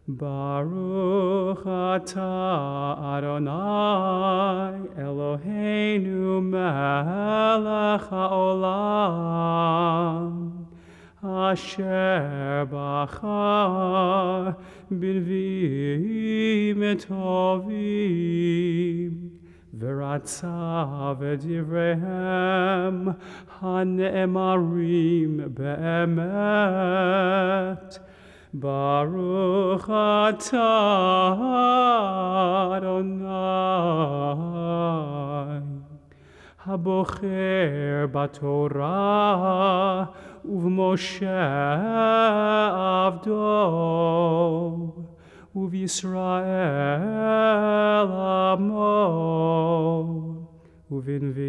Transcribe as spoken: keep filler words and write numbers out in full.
Baruch atah Adonai Eloheinu melech haolam Asher bachar b'nviim tovim V'ratza v'divrehem hane'emarim be'emet Baruch atah Adonai Habocher b'Torah u'v'Moshe avdo u'v'Yisrael amo u'v'nvi